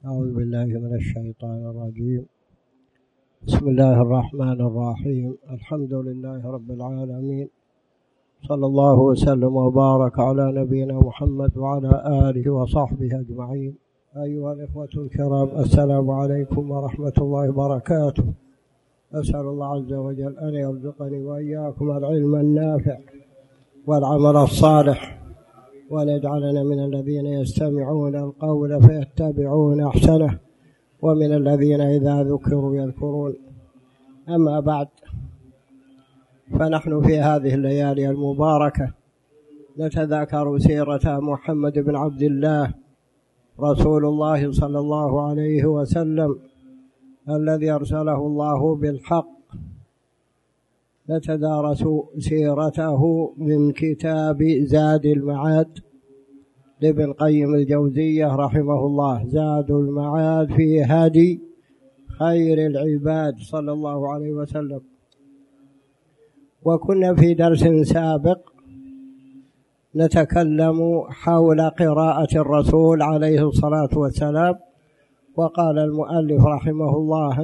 أعوذ بالله من الشيطان الرجيم. بسم الله الرحمن الرحيم. الحمد لله رب العالمين، صلى الله وسلم وبارك على نبينا محمد وعلى آله وصحبه أجمعين. أيها الإخوة الكرام، السلام عليكم ورحمة الله وبركاته. أسأل الله عز وجل أن يرزقني وإياكم العلم النافع والعمل الصالح، وأن يجعلنا من الذين يستمعون القول فيتبعون أحسنه، ومن الذين إذا ذكروا يذكرون. أما بعد، فنحن في هذه الليالي المباركة نتذاكر سيرة محمد بن عبد الله رسول الله صلى الله عليه وسلم الذي أرسله الله بالحق. نتدارس سيرته من كتاب زاد المعاد لابن قيم الجوزية رحمه الله، زاد المعاد في هدي خير العباد صلى الله عليه وسلم. وكنا في درس سابق نتكلم حول قراءة الرسول عليه الصلاة والسلام، وقال المؤلف رحمه الله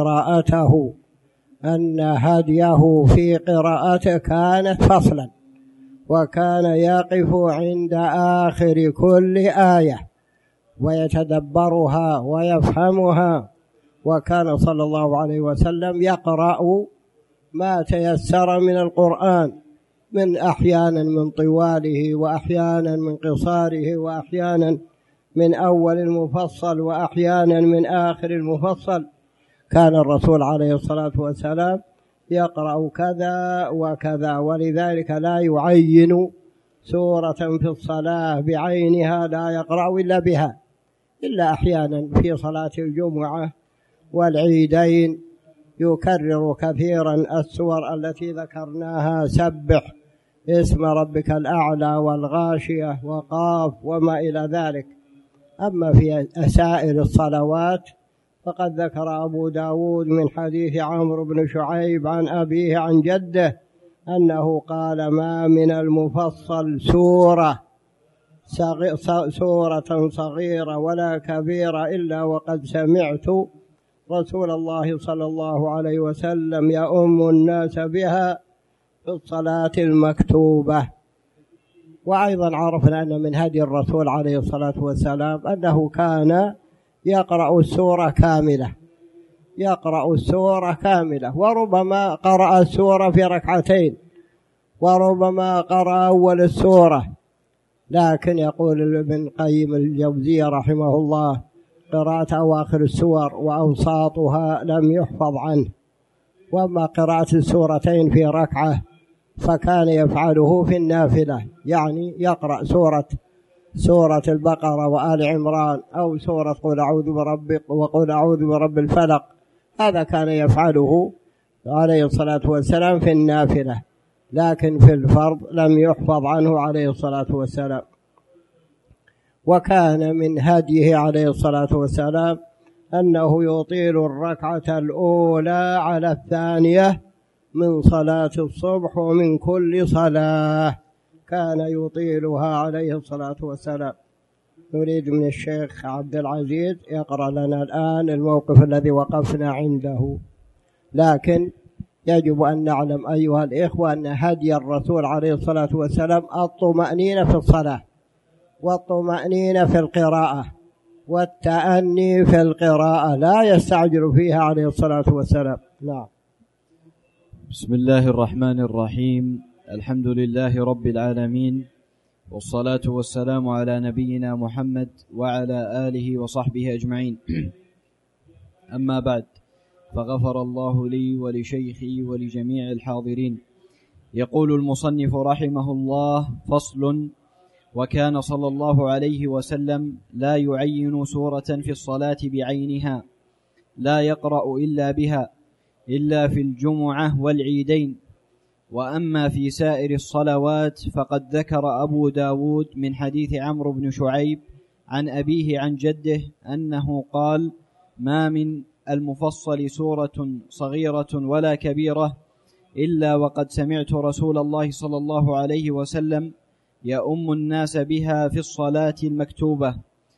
أن هديه في قراءته كانت فصلا، وكان يقف عند آخر كل آية ويتدبرها ويفهمها، وكان صلى الله عليه وسلم يقرأ ما تيسر من القرآن، من أحيانا من طواله، وأحيانا من قصاره، وأحيانا من أول المفصل، وأحيانا من آخر المفصل. كان الرسول عليه الصلاة والسلام يقرأ كذا وكذا، ولذلك لا يعين سورة في الصلاة بعينها لا يقرأ إلا بها، إلا أحيانا في صلاة الجمعة والعيدين يكرر كثيرا السور التي ذكرناها: سبح اسم ربك الأعلى، والغاشية، وقاف، وما إلى ذلك. أما في سائر الصلوات فقد ذكر أبو داود من حديث عمرو بن شعيب عن أبيه عن جده أنه قال: ما من المفصل سورة صغيرة ولا كبيرة إلا وقد سمعت رسول الله صلى الله عليه وسلم يؤم الناس بها في الصلاة المكتوبة. وأيضا عرفنا أن من هدي الرسول عليه الصلاة والسلام أنه كان يقرأ السورة كاملة، وربما قرأ السورة في ركعتين، وربما قرأ أول السورة. لكن يقول ابن قيم الجوزية رحمه الله: قراءة أواخر السور وأوساطها لم يحفظ عنه. وأما قراءة السورتين في ركعة فكان يفعله في النافلة، يعني يقرأ سورة البقرة وآل عمران، أو سورة قل أعوذ بربك وقل أعوذ برب الفلق. هذا كان يفعله عليه الصلاة والسلام في النافلة، لكن في الفرض لم يحفظ عنه عليه الصلاة والسلام. وكان من هديه عليه الصلاة والسلام أنه يطيل الركعة الأولى على الثانية من صلاة الصبح، ومن كل صلاة كان يطيلها عليه الصلاة والسلام. نريد من الشيخ عبد العزيز يقرأ لنا الآن الموقف الذي وقفنا عنده. لكن يجب أن نعلم أيها الإخوة أن هدي الرسول عليه الصلاة والسلام الطمأنينة في الصلاة، والطمأنينة في القراءة، والتأني في القراءة، لا يستعجل فيها عليه الصلاة والسلام. نعم. بسم الله الرحمن الرحيم. الحمد لله رب العالمين، والصلاة والسلام على نبينا محمد وعلى آله وصحبه أجمعين. أما بعد، فغفر الله لي ولشيخي ولجميع الحاضرين. يقول المصنف رحمه الله: فصل. وكان صلى الله عليه وسلم لا يعين سورة في الصلاة بعينها، لا يقرأ إلا بها، إلا في الجمعة والعيدين. وأما في سائر الصلوات فقد ذكر أبو داود من حديث عمرو بن شعيب عن أبيه عن جده أنه قال: ما من المفصل سورة صغيرة ولا كبيرة إلا وقد سمعت رسول الله صلى الله عليه وسلم يؤم الناس بها في الصلاة المكتوبة.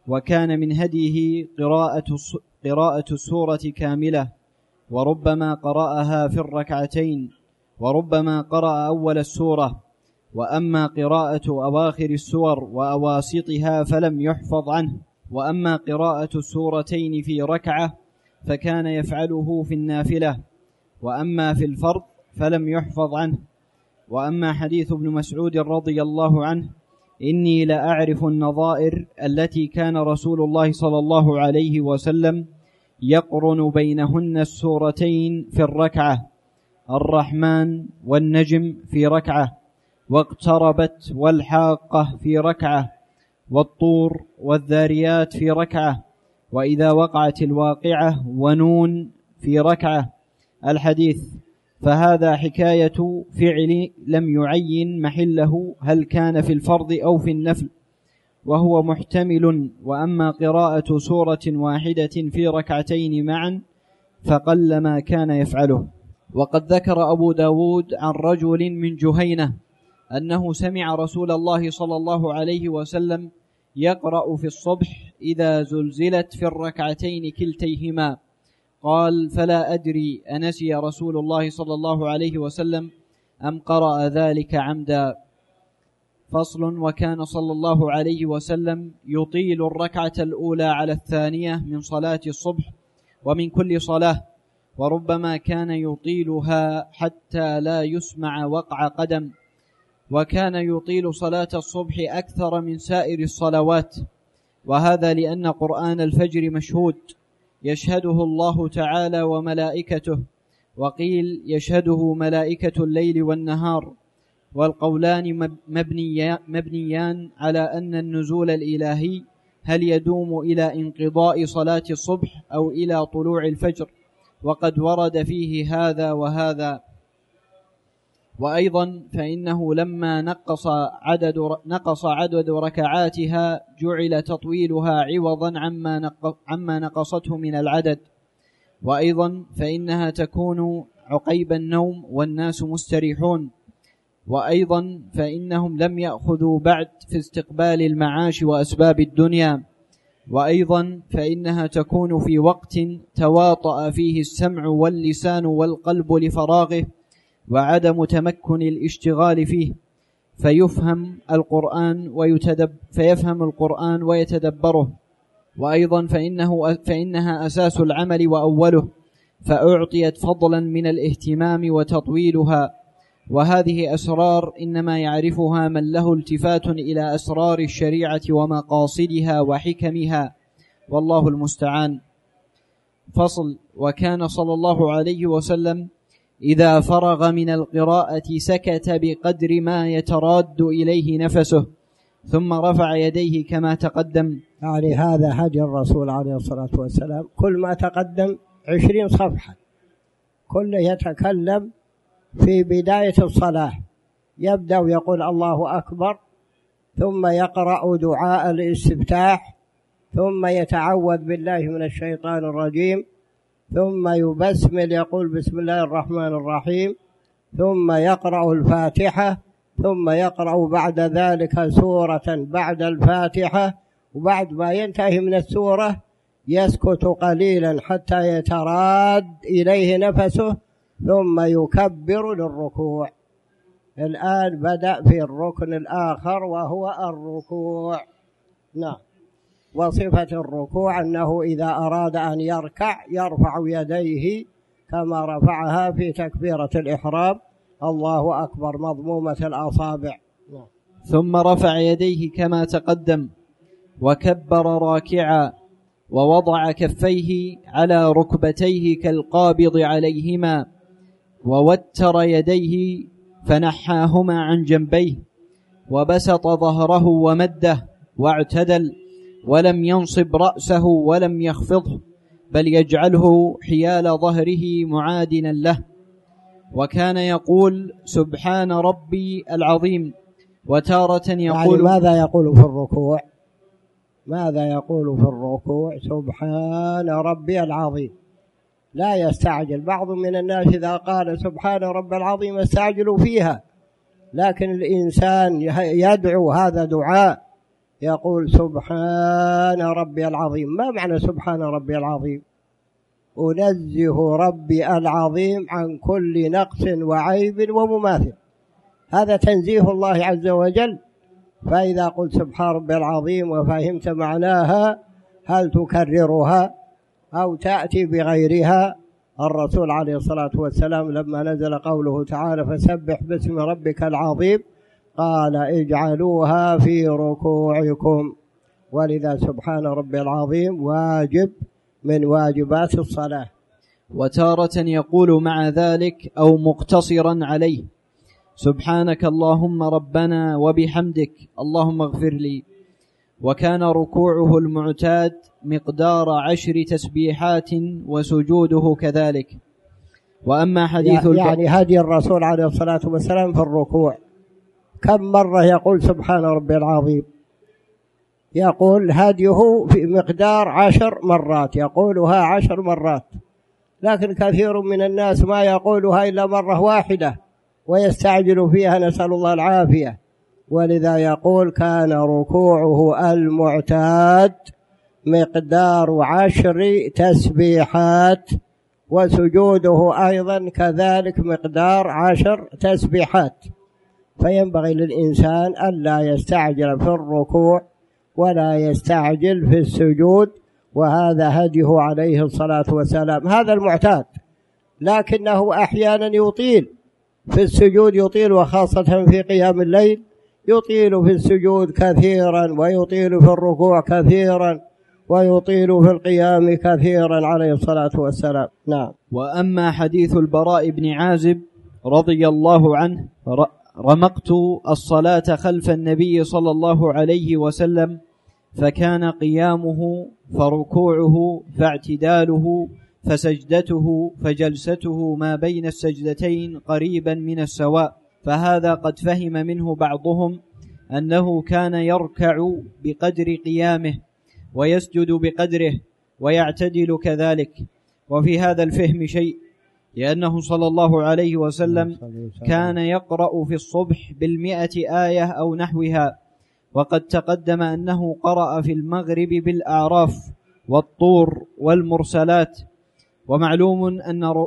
وكان من هديه قراءة السورة كاملة، وربما قرأها في الركعتين، وربما قرأ أول السورة. وأما قراءة أواخر السور وأواسطها فلم يحفظ عنه. وأما قراءة السورتين في ركعة فكان يفعله في النافلة، وأما في الفرض فلم يحفظ عنه. وأما حديث ابن مسعود رضي الله عنه: إني لأعرف النظائر التي كان رسول الله صلى الله عليه وسلم يقرن بينهن السورتين في الركعة: الرحمن والنجم في ركعة، واقتربت والحاقة في ركعة، والطور والذاريات في ركعة، وإذا وقعت الواقعة ونون في ركعة. الحديث. فهذا حكاية فعل لم يعين محله هل كان في الفرض أو في النفل، وهو محتمل. وأما قراءة سورة واحدة في ركعتين معا فقل ما كان يفعله. وقد ذكر أبو داود عن رجل من جهينة أنه سمع رسول الله صلى الله عليه وسلم يقرأ في الصبح: إذا زلزلت في الركعتين كلتيهما. قال: فلا أدري أنسي رسول الله صلى الله عليه وسلم أم قرأ ذلك عمدا. فصل. وكان صلى الله عليه وسلم يطيل الركعة الأولى على الثانية من صلاة الصبح ومن كل صلاة، وربما كان يطيلها حتى لا يسمع وقع قدم. وكان يطيل صلاة الصبح أكثر من سائر الصلوات، وهذا لأن قرآن الفجر مشهود يشهده الله تعالى وملائكته، وقيل يشهده ملائكة الليل والنهار. والقولان مبنيان على أن النزول الإلهي هل يدوم إلى انقضاء صلاة الصبح أو إلى طلوع الفجر، وقد ورد فيه هذا وهذا. وأيضا فإنه لما نقص عدد ركعاتها جعل تطويلها عوضا عما نقصته من العدد. وأيضا فإنها تكون عقيب النوم والناس مستريحون. وأيضا فإنهم لم يأخذوا بعد في استقبال المعاش وأسباب الدنيا. وأيضا فإنها تكون في وقت تواطأ فيه السمع واللسان والقلب لفراغه وعدم تمكن الاشتغال فيه، فيفهم القرآن ويتدبره. وأيضا فإنها أساس العمل وأوله، فأعطيت فضلا من الاهتمام وتطويلها. وهذه أسرار إنما يعرفها من له التفات إلى أسرار الشريعة ومقاصدها وحكمها، والله المستعان. فصل. وكان صلى الله عليه وسلم إذا فرغ من القراءة سكت بقدر ما يتراد إليه نفسه، ثم رفع يديه كما تقدم. يعني هذا هدي الرسول عليه الصلاة والسلام، كل ما تقدم 20 صفحة، كل يتكلم في بداية الصلاة يبدأ ويقول الله أكبر، ثم يقرأ دعاء الاستفتاح، ثم يتعوذ بالله من الشيطان الرجيم، ثم يبسمل يقول بسم الله الرحمن الرحيم، ثم يقرأ الفاتحة، ثم يقرأ بعد ذلك سورة بعد الفاتحة، وبعد ما ينتهي من السورة يسكت قليلا حتى يتراد إليه نفسه، ثم يكبر للركوع. الآن بدأ في الركن الآخر وهو الركوع. نعم. وصفة الركوع أنه إذا أراد أن يركع يرفع يديه كما رفعها في تكبيرة الإحرام، الله أكبر، مضمومة الأصابع. ثم رفع يديه كما تقدم، وكبر راكعا، ووضع كفيه على ركبتيه كالقابض عليهما، ووتر يديه فنحاهما عن جنبيه، وبسط ظهره ومده واعتدل، ولم ينصب رأسه ولم يخفضه، بل يجعله حيال ظهره معادنا له. وكان يقول سبحان ربي العظيم، وتارة يقول، يعني ماذا يقول في الركوع؟ ماذا يقول في الركوع؟ سبحان ربي العظيم. لا يستعجل. بعض من الناس إذا قال سبحان ربي العظيم يستعجلوا فيها، لكن الإنسان يدعو، هذا دعاء، يقول سبحان ربي العظيم. ما معنى سبحان ربي العظيم؟ أنزه ربي العظيم عن كل نقص وعيب ومماثل، هذا تنزيه الله عز وجل. فإذا قلت سبحان ربي العظيم وفهمت معناها، هل تكررها أو تأتي بغيرها؟ الرسول عليه الصلاة والسلام لما نزل قوله تعالى فسبح باسم ربك العظيم قال اجعلوها في ركوعكم، ولذا سبحان ربي العظيم واجب من واجبات الصلاة. وتارة يقول مع ذلك أو مقتصرا عليه سبحانك اللهم ربنا وبحمدك اللهم اغفر لي، وكان ركوعه المعتاد مقدار 10 تسبيحات وسجوده كذلك. وأما حديث يعني هدي الرسول عليه الصلاة والسلام في الركوع كم مرة يقول سبحان ربي العظيم؟ يقول هديه في مقدار 10 مرات، يقولها 10 مرات، لكن كثير من الناس ما يقولها إلا مرة واحدة ويستعجل فيها، نسأل الله العافية. ولذا يقول كان ركوعه المعتاد مقدار 10 تسبيحات، وسجوده أيضا كذلك مقدار 10 تسبيحات. فينبغي للإنسان ألا يستعجل في الركوع ولا يستعجل في السجود، وهذا هديه عليه الصلاة والسلام، هذا المعتاد. لكنه أحيانا يطيل في السجود، يطيل وخاصة في قيام الليل يطيل في السجود كثيرا، ويطيل في الركوع كثيرا، ويطيل في القيام كثيرا عليه الصلاة والسلام. نعم. وأما حديث البراء بن عازب رضي الله عنه رمقت الصلاة خلف النبي صلى الله عليه وسلم فكان قيامه فركوعه فاعتداله فسجدته فجلسته ما بين السجدتين قريبا من السواء، فهذا قد فهم منه بعضهم أنه كان يركع بقدر قيامه ويسجد بقدره ويعتدل كذلك. وفي هذا الفهم شيء، لأنه صلى الله عليه وسلم كان يقرأ في الصبح 100 آية أو نحوها، وقد تقدم أنه قرأ في المغرب بالأعراف والطور والمرسلات. ومعلوم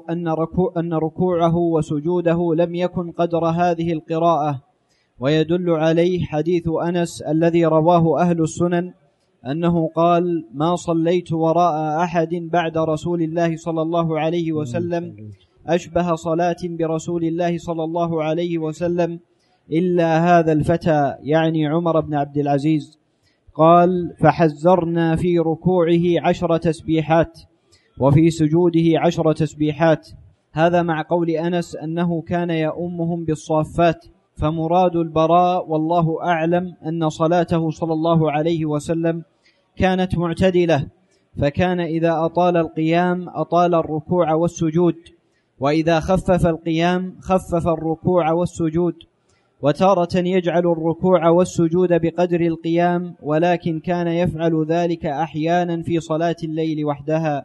أن ركوعه وسجوده لم يكن قدر هذه القراءة، ويدل عليه حديث أنس الذي رواه أهل السنن أنه قال ما صليت وراء أحد بعد رسول الله صلى الله عليه وسلم أشبه صلاة برسول الله صلى الله عليه وسلم إلا هذا الفتى، يعني عمر بن عبد العزيز. قال فحذرنا في ركوعه 10 تسبيحات وفي سجوده 10 تسبيحات. هذا مع قول أنس أنه كان يؤمهم بالصافات. فمراد البراء والله أعلم أن صلاته صلى الله عليه وسلم كانت معتدلة، فكان إذا أطال القيام أطال الركوع والسجود، وإذا خفف القيام خفف الركوع والسجود. وتارة يجعل الركوع والسجود بقدر القيام، ولكن كان يفعل ذلك أحيانا في صلاة الليل وحدها،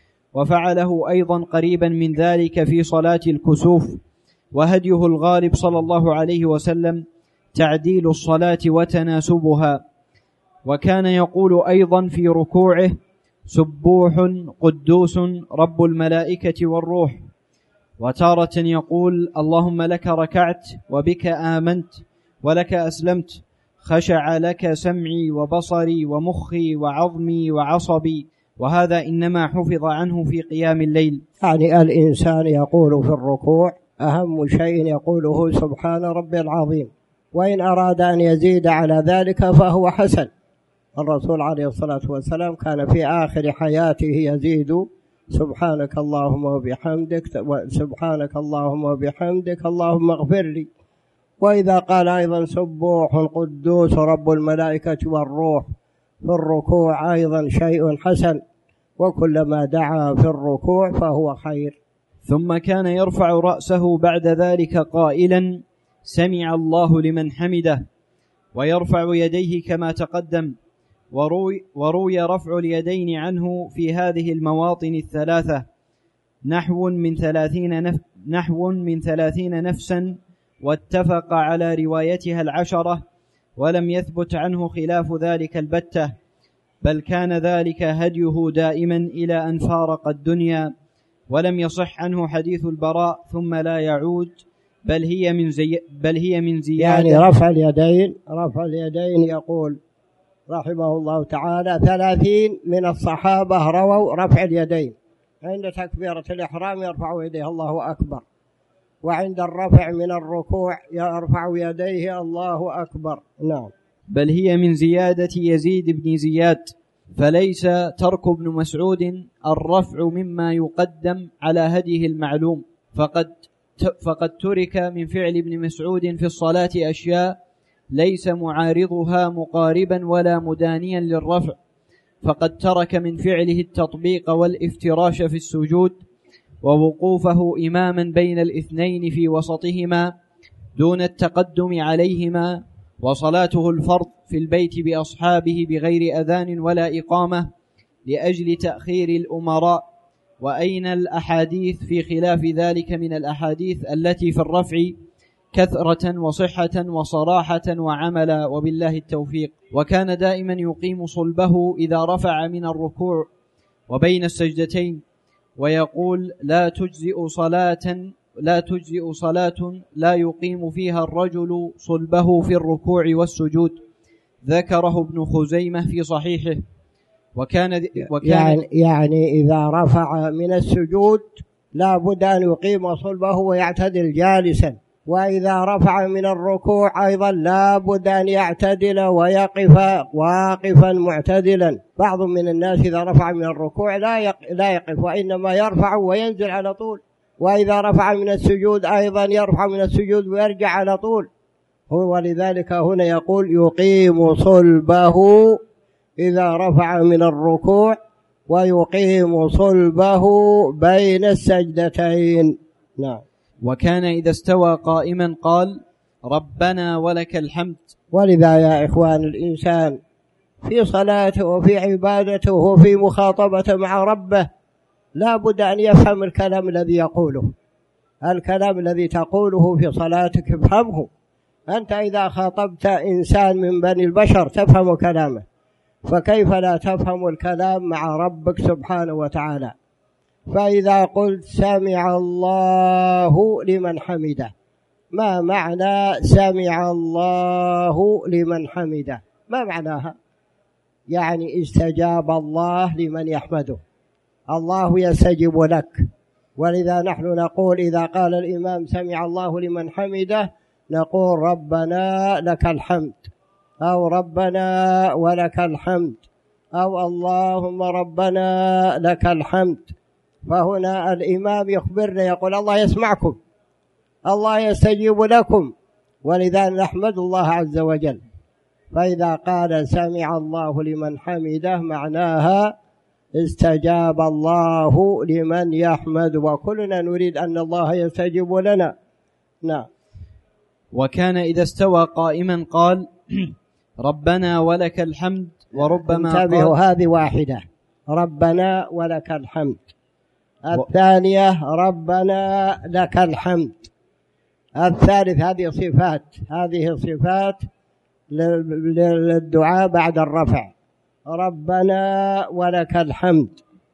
وفعله أيضا قريبا من ذلك في صلاة الكسوف. وهديه الغالب صلى الله عليه وسلم تعديل الصلاة وتناسبها. وكان يقول أيضا في ركوعه سبوح قدوس رب الملائكة والروح. وتارة يقول اللهم لك ركعت وبك آمنت ولك أسلمت، خشع لك سمعي وبصري ومخي وعظمي وعصبي. وهذا إنما حفظ عنه في قيام الليل. يعني الإنسان يقول في الركوع أهم شيء يقوله سبحان ربي العظيم، وإن أراد أن يزيد على ذلك فهو حسن. الرسول عليه الصلاة والسلام كان في آخر حياته يزيد سبحانك اللهم وبحمدك، سبحانك اللهم وبحمدك اللهم اغفر لي. وإذا قال أيضا سبوح قدوس رب الملائكة والروح في الركوع أيضا شيء حسن، وكلما دعا في الركوع فهو خير. ثم كان يرفع رأسه بعد ذلك قائلا سمع الله لمن حمده، ويرفع يديه كما تقدم. وروي رفع اليدين عنه في هذه المواطن الثلاثة نحو من 30 نفسا، واتفق على روايتها 10 ولم يثبت عنه خلاف ذلك البتة، بل كان ذلك هديه دائما إلى أن فارق الدنيا. ولم يصح عنه حديث البراء ثم لا يعود، بل هي من زيادة. يعني رفع اليدين يقول رحمه الله تعالى 30 من الصحابة رووا رفع اليدين، عند تكبيرة الإحرام يرفع يديه الله أكبر، وعند الرفع من الركوع يرفع يديه الله أكبر. نعم. بل هي من زيادة يزيد بن زياد، فليس ترك ابن مسعود الرفع مما يقدم على هديه المعلوم، فقد ترك من فعل ابن مسعود في الصلاة أشياء ليس معارضها مقاربا ولا مدانيا للرفع، فقد ترك من فعله التطبيق والافتراش في السجود، ووقوفه إماما بين الاثنين في وسطهما دون التقدم عليهما، وصلاته الفرض في البيت بأصحابه بغير أذان ولا إقامة لأجل تأخير الأمراء. وأين الأحاديث في خلاف ذلك من الأحاديث التي في الرفع كثرة وصحة وصراحة وعملا، وبالله التوفيق. وكان دائما يقيم صلبه إذا رفع من الركوع وبين السجدتين، ويقول لا تجزئ صلاة لا يقيم فيها الرجل صلبه في الركوع والسجود، ذكره ابن خزيمة في صحيحه. وكان يعني إذا رفع من السجود لا بد أن يقيم صلبه ويعتدل جالسا، وإذا رفع من الركوع أيضا لا بد أن يعتدل ويقف واقفا معتدلا. بعض من الناس إذا رفع من الركوع لا يقف، وإنما يرفع وينزل على طول، وإذا رفع من السجود أيضا يرفع من السجود ويرجع على طول. ولذلك هنا يقول يقيم صلبه إذا رفع من الركوع ويقيم صلبه بين السجدتين. نعم. وكان إذا استوى قائما قال ربنا ولك الحمد. ولذا يا إخوان الإنسان في صلاته وفي عبادته وفي مخاطبته مع ربه لا بد أن يفهم الكلام الذي يقوله. الكلام الذي تقوله في صلاتك افهمه. أنت إذا خاطبت إنسان من بني البشر تفهم كلامه، فكيف لا تفهم الكلام مع ربك سبحانه وتعالى؟ فإذا قلت سمع الله لمن حمده، ما معنى سمع الله لمن حمده؟ ما معناها؟ يعني استجاب الله لمن يحمده، الله يستجيب لك. ولذا نحن نقول إذا قال الإمام سمع الله لمن حمده نقول ربنا لك الحمد، أو ربنا ولك الحمد، أو اللهم ربنا لك الحمد. فهنا الإمام يخبرنا يقول الله يسمعكم، الله يستجيب لكم، ولذا نحمد الله عز وجل. فإذا قال سمع الله لمن حمده معناها استجاب الله لمن يحمد، وكلنا نريد أن الله يستجيب لنا. نعم. وكان إذا استوى قائما قال ربنا ولك الحمد. وربما انتبهوا، هذه واحدة ربنا ولك الحمد، الثانية ربنا لك الحمد، الثالث هذه صفات للدعاء بعد الرفع. ربنا ولك الحمد،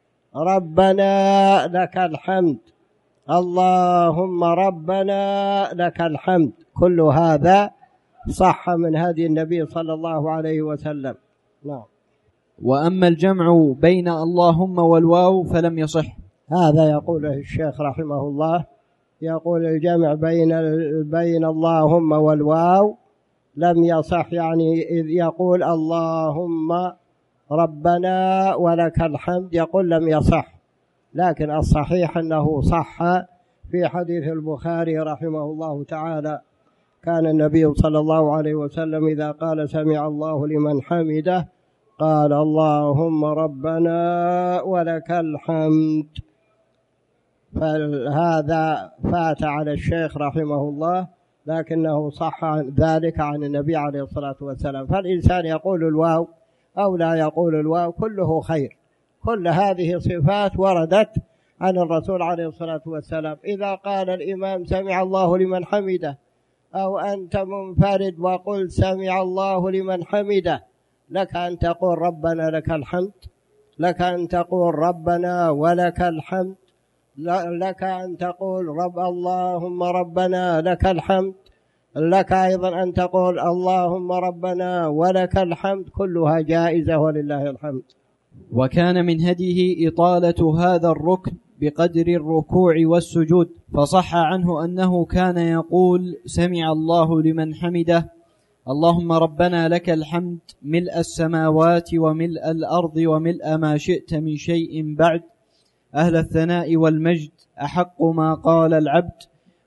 ربنا لك الحمد، اللهم ربنا لك الحمد. كل هذا صح من هدي النبي صلى الله عليه وسلم. نعم. وأما الجمع بين اللهم والواو فلم يصح. هذا يقوله الشيخ رحمه الله، يقول الجمع بين اللهم والواو لم يصح، يعني إذ يقول اللهم ربنا ولك الحمد يقول لم يصح، لكن الصحيح أنه صح في حديث البخاري رحمه الله تعالى. كان النبي صلى الله عليه وسلم إذا قال سمع الله لمن حمده قال اللهم ربنا ولك الحمد. فهذا فات على الشيخ رحمه الله، لكنه صح ذلك عن النبي عليه الصلاة والسلام. فالإنسان يقول الواو أو لا يقول الواو كله خير. كل هذه صفات وردت عن الرسول عليه الصلاة والسلام. إذا قال الإمام سمع الله لمن حمده أو أنت منفرد وقل سمع الله لمن حمده، لك أن تقول ربنا لك الحمد، لك أن تقول ربنا ولك الحمد، لك أن تقول اللهم ربنا لك الحمد، لك أيضا أن تقول اللهم ربنا ولك الحمد، كلها جائزة ولله الحمد. وكان من هديه إطالة هذا الركن بقدر الركوع والسجود، فصح عنه أنه كان يقول سمع الله لمن حمده اللهم ربنا لك الحمد ملء السماوات وملء الأرض وملء ما شئت من شيء بعد، أهل الثناء والمجد أحق ما قال العبد،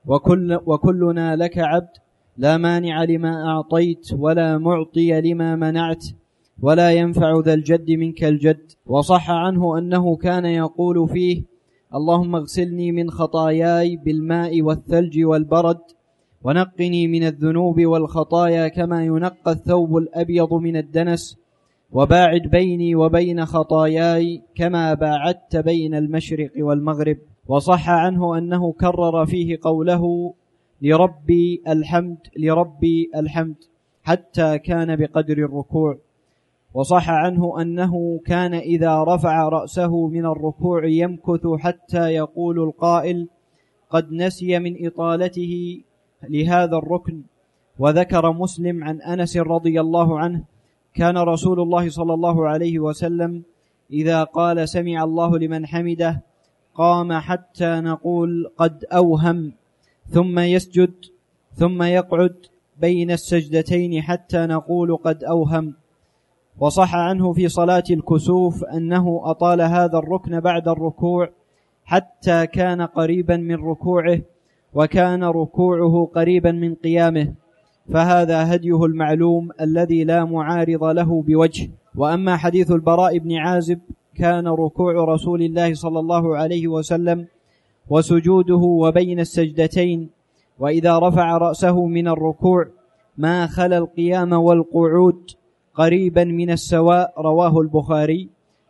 وكلنا لك عبد، لا مانع لما أعطيت ولا معطي لما منعت، ولا ينفع ذا الجد منك الجد. وصح عنه أنه كان يقول فيه اللهم اغسلني من خطاياي بالماء والثلج والبرد، ونقني من الذنوب والخطايا كما ينقى الثوب الأبيض من الدنس، وباعد بيني وبين خطاياي كما باعدت بين المشرق والمغرب. وصح عنه أنه كرر فيه قوله لربي الحمد لربي الحمد حتى كان بقدر الركوع. وصح عنه أنه كان إذا رفع رأسه من الركوع يمكث حتى يقول القائل قد نسي من إطالته لهذا الركن. وذكر مسلم عن أنس رضي الله عنه كان رسول الله صلى الله عليه وسلم إذا قال سمع الله لمن حمده قام حتى نقول قد أوهم، ثم يسجد ثم يقعد بين السجدتين حتى نقول قد أوهم. وصح عنه في صلاة الكسوف أنه أطال هذا الركن بعد الركوع حتى كان قريبا من ركوعه، وكان ركوعه قريبا من قيامه، فهذا هديه المعلوم الذي لا معارض له بوجه. وأما حديث البراء بن عازب كان ركوع رسول الله صلى الله عليه وسلم وسجوده وبين السجدتين، وإذا رفع رأسه من الركوع ما خلا القيام والقعود قريبا من السواء، رواه البخاري.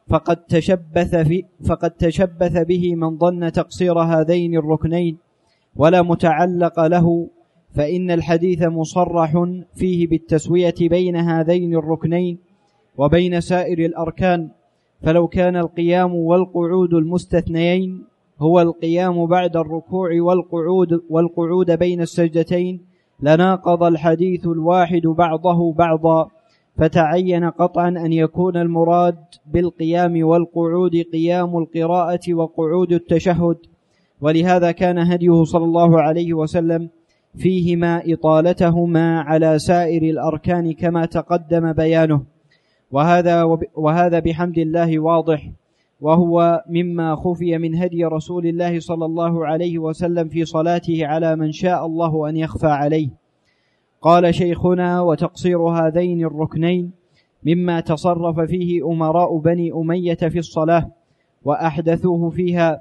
فقد تشبث به من ظن تقصير هذين الركنين ولا متعلق له، فإن الحديث مصرح فيه بالتسوية بين هذين الركنين وبين سائر الأركان، فلو كان القيام والقعود المستثنيين هو القيام بعد الركوع والقعود بين السجدتين لناقض الحديث الواحد بعضه بعضا، فتعين قطعا أن يكون المراد بالقيام والقعود قيام القراءة وقعود التشهد. ولهذا كان هديه صلى الله عليه وسلم فيهما إطالتهما على سائر الأركان كما تقدم بيانه، وهذا بحمد الله واضح، وهو مما خفي من هدي رسول الله صلى الله عليه وسلم في صلاته على من شاء الله أن يخفى عليه. قال شيخنا وتقصير هذين الركنين مما تصرف فيه أمراء بني أمية في الصلاة وأحدثوه فيها،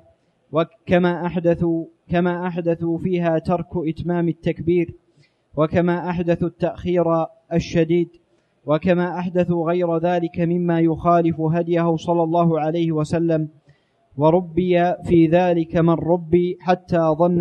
كما أحدثوا فيها ترك إتمام التكبير، وكما أحدثوا التأخير الشديد، وكما أحدثوا غير ذلك مما يخالف هديه صلى الله عليه وسلم، ورب في ذلك من رب حتى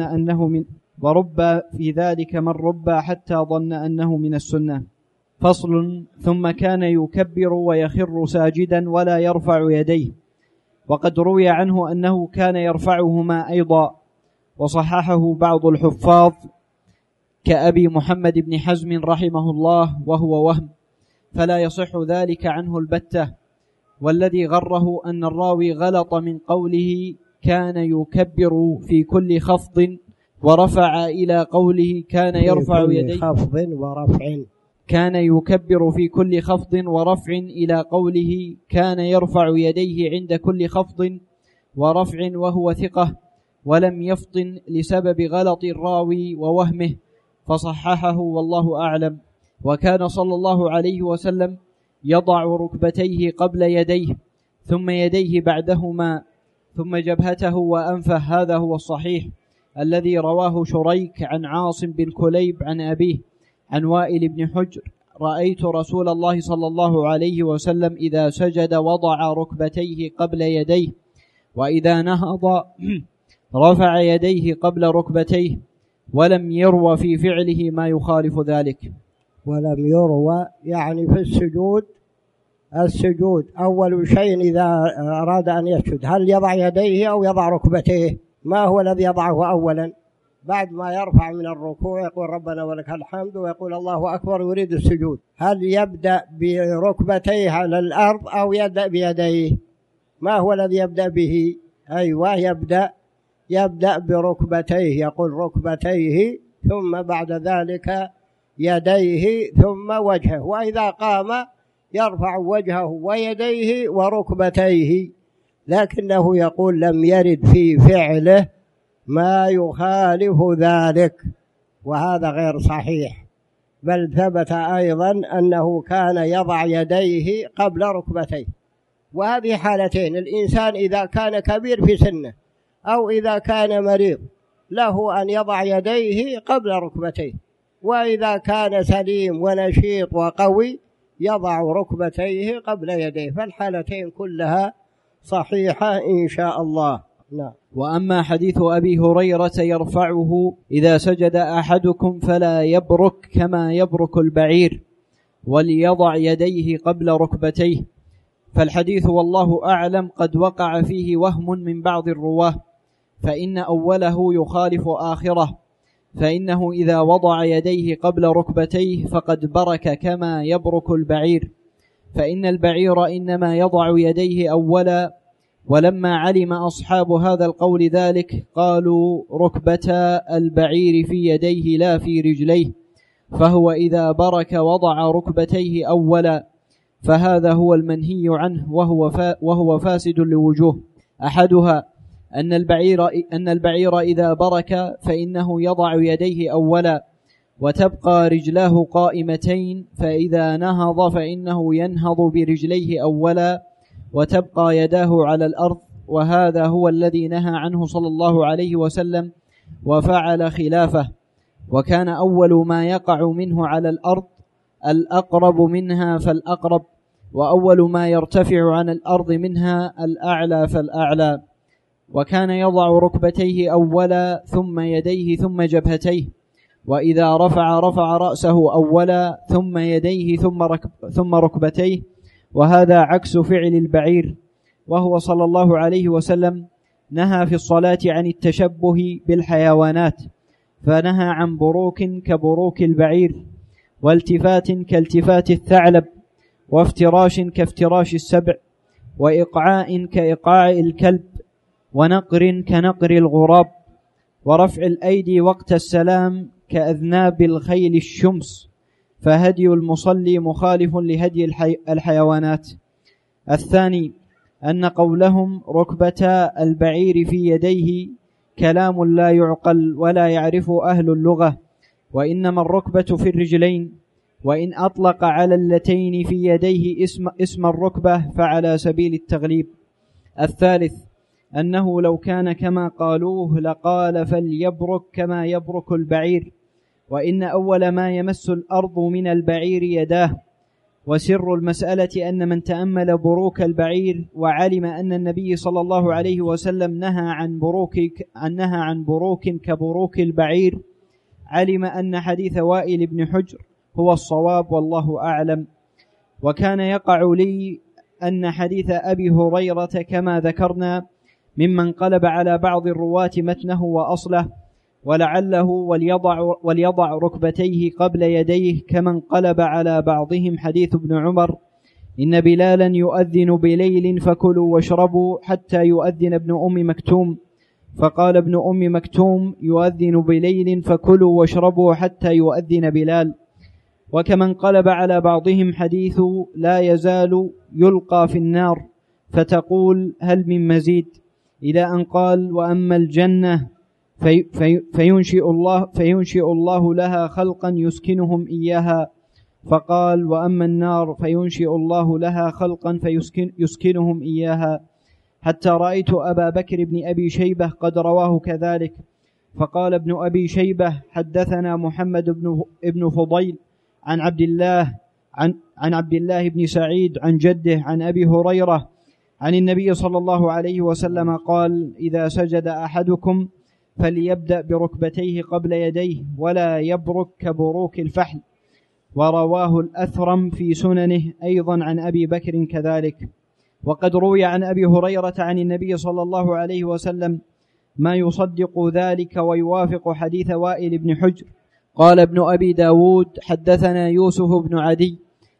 ظن أنه من السنة. فصل. ثم كان يكبر ويخر ساجدا ولا يرفع يديه، وقد روي عنه أنه كان يرفعهما أيضا، وصححه بعض الحفاظ كأبي محمد بن حزم رحمه الله وهو وهم، فلا يصح ذلك عنه البتة. والذي غره أن الراوي غلط من قوله كان يكبر في كل خفض ورفع إلى قوله كان يرفع يديه، كان يكبر في كل خفض ورفع إلى قوله كان يرفع يديه عند كل خفض ورفع وهو ثقة، ولم يفطن لسبب غلط الراوي ووهمه فصححه والله أعلم. وكان صلى الله عليه وسلم يضع ركبتيه قبل يديه ثم يديه بعدهما ثم جبهته وأنفه، هذا هو الصحيح الذي رواه شريك عن عاصم بن كليب عن أبيه عن وائل بن حجر رأيت رسول الله صلى الله عليه وسلم إذا سجد وضع ركبتيه قبل يديه، وإذا نهض رفع يديه قبل ركبتيه، ولم يروى في فعله ما يخالف ذلك. ولم يروى يعني في السجود أول شيء إذا أراد أن يسجد هل يضع يديه أو يضع ركبتيه؟ ما هو الذي يضعه أولا بعد ما يرفع من الركوع يقول ربنا ولك الحمد ويقول الله أكبر يريد السجود؟ هل يبدأ بركبتيه على الأرض أو يبدأ بيديه؟ ما هو الذي يبدأ به؟ أيوة يبدأ بركبتيه، يقول ركبتيه ثم بعد ذلك يديه ثم وجهه، وإذا قام يرفع وجهه ويديه وركبتيه. لكنه يقول لم يرد في فعله ما يخالف ذلك، وهذا غير صحيح، بل ثبت أيضا أنه كان يضع يديه قبل ركبتيه. وهذه حالتين، الإنسان إذا كان كبير في سنه أو إذا كان مريض له أن يضع يديه قبل ركبتيه، وإذا كان سليم ونشيط وقوي يضع ركبتيه قبل يديه، فالحالتين كلها صحيحة إن شاء الله. نعم. وأما حديث أبي هريرة يرفعه إذا سجد أحدكم فلا يبرك كما يبرك البعير وليضع يديه قبل ركبتيه، فالحديث والله أعلم قد وقع فيه وهم من بعض الرواه، فإن أوله يخالف آخره، فإنه إذا وضع يديه قبل ركبتيه فقد برك كما يبرك البعير، فإن البعير إنما يضع يديه أولا، ولما علم أصحاب هذا القول ذلك قالوا ركبتا البعير في يديه لا في رجليه، فهو إذا برك وضع ركبتيه أولا، فهذا هو المنهي عنه وهو فاسد لوجوه. أحدها أن البعير إذا برك فإنه يضع يديه أولا وتبقى رجلاه قائمتين، فإذا نهض فإنه ينهض برجليه أولا وتبقى يداه على الأرض، وهذا هو الذي نهى عنه صلى الله عليه وسلم وفعل خلافه، وكان أول ما يقع منه على الأرض الأقرب منها فالأقرب، وأول ما يرتفع عن الأرض منها الأعلى فالأعلى، وكان يضع ركبتيه أولا ثم يديه ثم جبهتيه، وإذا رفع رأسه أولا ثم يديه ثم ركبتيه، وهذا عكس فعل البعير، وهو صلى الله عليه وسلم نهى في الصلاة عن التشبه بالحيوانات، فنهى عن بروك كبروك البعير، والتفات كالتفات الثعلب، وافتراش كافتراش السبع، وإقعاء كإقعاء الكلب، ونقر كنقر الغراب، ورفع الأيدي وقت السلام كأذناب الخيل الشمس، فهدي المصلي مخالف لهدي الحيوانات. الثاني أن قولهم ركبتا البعير في يديه كلام لا يعقل ولا يعرف أهل اللغة، وإنما الركبة في الرجلين، وإن أطلق على اللتين في يديه اسم الركبة فعلى سبيل التغليب. الثالث أنه لو كان كما قالوه لقال فليبرك كما يبرك البعير، وإن أول ما يمس الأرض من البعير يداه، وسر المسألة أن من تأمل بروك البعير وعلم أن النبي صلى الله عليه وسلم نهى عن بروك كبروك البعير علم أن حديث وائل بن حجر هو الصواب والله أعلم. وكان يقع لي أن حديث أبي هريرة كما ذكرنا ممن قلب على بعض الرواة متنه وأصله، ولعله وليضع ركبتيه قبل يديه كمن قلب على بعضهم حديث ابن عمر إن بلالا يؤذن بليل فكلوا واشربوا حتى يؤذن ابن أم مكتوم، فقال ابن أم مكتوم يؤذن بليل فكلوا واشربوا حتى يؤذن بلال. وكمن قلب على بعضهم حديث لا يزال يلقى في النار فتقول هل من مزيد، إلى أن قال وأما الجنة فينشئ الله لها خلقا يسكنهم إياها، فقال وأما النار فينشئ الله لها خلقا فيسكنهم إياها، حتى رأيت أبا بكر بن أبي شيبة قد رواه كذلك. فقال ابن أبي شيبة حدثنا محمد بن فضيل عن عبد الله بن سعيد عن جده عن أبي هريرة عن النبي صلى الله عليه وسلم قال إذا سجد أحدكم فليبدأ بركبتيه قبل يديه ولا يبرك كبروك الفحل. ورواه الأثرم في سننه أيضا عن أبي بكر كذلك. وقد روي عن أبي هريرة عن النبي صلى الله عليه وسلم ما يصدق ذلك ويوافق حديث وائل بن حجر. قال ابن أبي داود حدثنا يوسف بن عدي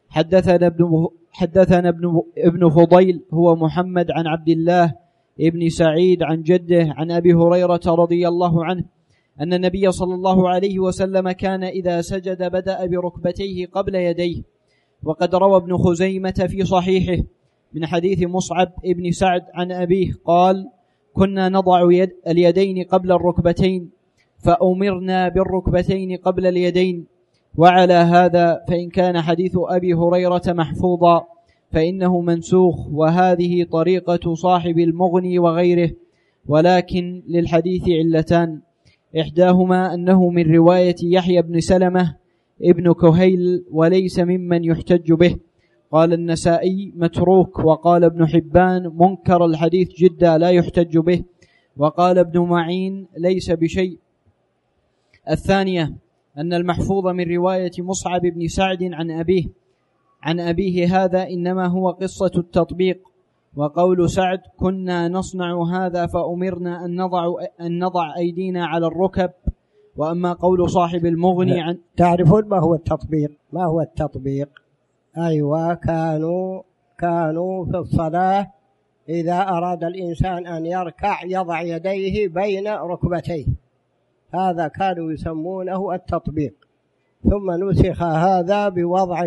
حدثنا ابن فضيل هو محمد عن عبد الله ابن سعيد عن جده عن أبي هريرة رضي الله عنه أن النبي صلى الله عليه وسلم كان إذا سجد بدأ بركبتيه قبل يديه. وقد روى ابن خزيمة في صحيحه من حديث مصعب ابن سعد عن أبيه قال كنا نضع اليدين قبل الركبتين فأمرنا بالركبتين قبل اليدين. وعلى هذا فإن كان حديث أبي هريرة محفوظا فإنه منسوخ، وهذه طريقة صاحب المغني وغيره. ولكن للحديث علتان، إحداهما أنه من رواية يحيى بن سلمة ابن كهيل وليس ممن يحتج به. قال النسائي متروك، وقال ابن حبان منكر الحديث جدا لا يحتج به، وقال ابن معين ليس بشيء. الثانية أن المحفوظ من رواية مصعب بن سعد عن أبيه هذا إنما هو قصة التطبيق. وقول سعد كنا نصنع هذا فأمرنا أن نضع أيدينا على الركب. وأما قول صاحب المغني عن تعرفون ما هو التطبيق؟ ما هو التطبيق؟ أيوة، كانوا في الصلاة إذا أراد الإنسان أن يركع يضع يديه بين ركبتيه، هذا كانوا يسمونه التطبيق. ثم نسخ هذا بوضع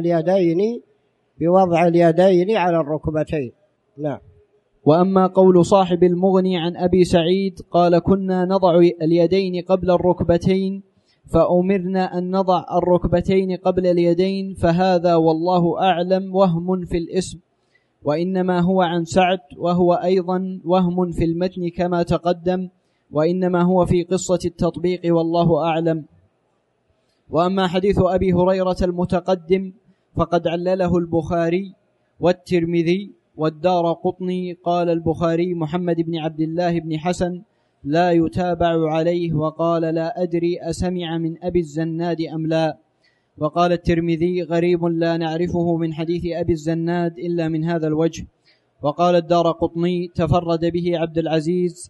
اليدين على الركبتين. نعم. وأما قول صاحب المغني عن أبي سعيد قال كنا نضع اليدين قبل الركبتين فأمرنا أن نضع الركبتين قبل اليدين، فهذا والله أعلم وهم في الاسم، وإنما هو عن سعد، وهو أيضا وهم في المتن كما تقدم، وإنما هو في قصة التطبيق والله أعلم. وأما حديث أبي هريرة المتقدم فقد علله البخاري والترمذي والدارقطني. قال البخاري محمد بن عبد الله بن حسن لا يتابع عليه، وقال لا أدري أسمع من أبي الزناد أم لا. وقال الترمذي غريب لا نعرفه من حديث أبي الزناد إلا من هذا الوجه. وقال الدارقطني تفرد به عبد العزيز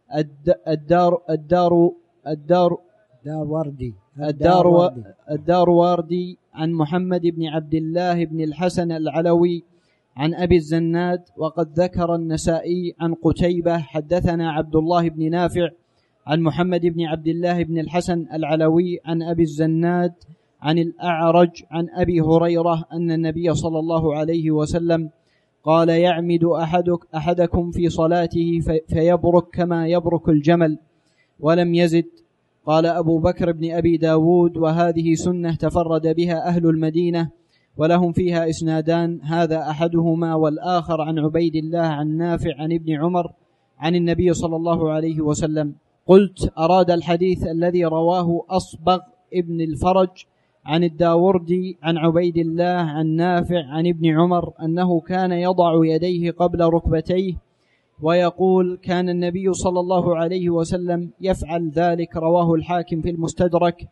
الداروردي عن محمد بن عبد الله بن الحسن العلوي عن أبي الزناد. وقد ذكر النسائي عن قتيبة حدثنا عبد الله بن نافع عن محمد بن عبد الله بن الحسن العلوي عن أبي الزناد عن الأعرج عن أبي هريرة أن النبي صلى الله عليه وسلم قال يعمد أحدكم في صلاته فيبرك كما يبرك الجمل، ولم يزد. قال أبو بكر بن أبي داود وهذه سنة تفرد بها أهل المدينة ولهم فيها إسنادان، هذا أحدهما والآخر عن عبيد الله عن نافع عن ابن عمر عن النبي صلى الله عليه وسلم. قلت أراد الحديث الذي رواه أصبغ ابن الفرج عن الداوردي عن عبيد الله عن نافع عن ابن عمر أنه كان يضع يديه قبل ركبتيه ويقول كان النبي صلى الله عليه وسلم يفعل ذلك. رواه الحاكم في المستدرك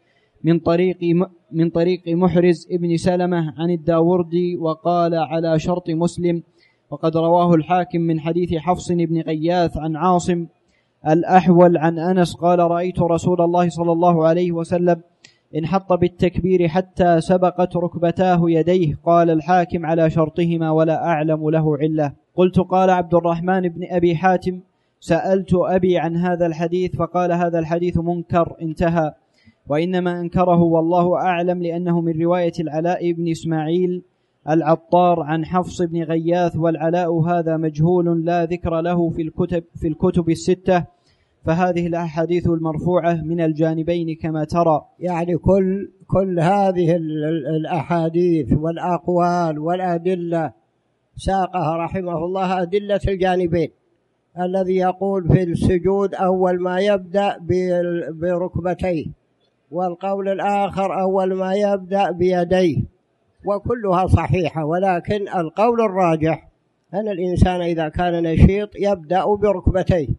من طريق محرز ابن سلمة عن الداوردي وقال على شرط مسلم. وقد رواه الحاكم من حديث حفص بن غياث عن عاصم الأحول عن أنس قال رأيت رسول الله صلى الله عليه وسلم انحط بالتكبير حتى سبقت ركبتاه يديه. قال الحاكم على شرطهما ولا أعلم له علة. قلت قال عبد الرحمن بن أبي حاتم سألت أبي عن هذا الحديث فقال هذا الحديث منكر انتهى. وإنما أنكره والله أعلم لأنه من رواية العلاء بن إسماعيل العطار عن حفص بن غياث، والعلاء هذا مجهول لا ذكر له في الكتب الستة، فهذه الأحاديث المرفوعة من الجانبين كما ترى. يعني كل هذه الأحاديث والأقوال والأدلة ساقها رحمه الله أدلة الجانبين، الذي يقول في السجود أول ما يبدأ بركبتيه، والقول الآخر أول ما يبدأ بيديه، وكلها صحيحة. ولكن القول الراجح أن الإنسان إذا كان نشيط يبدأ بركبتيه،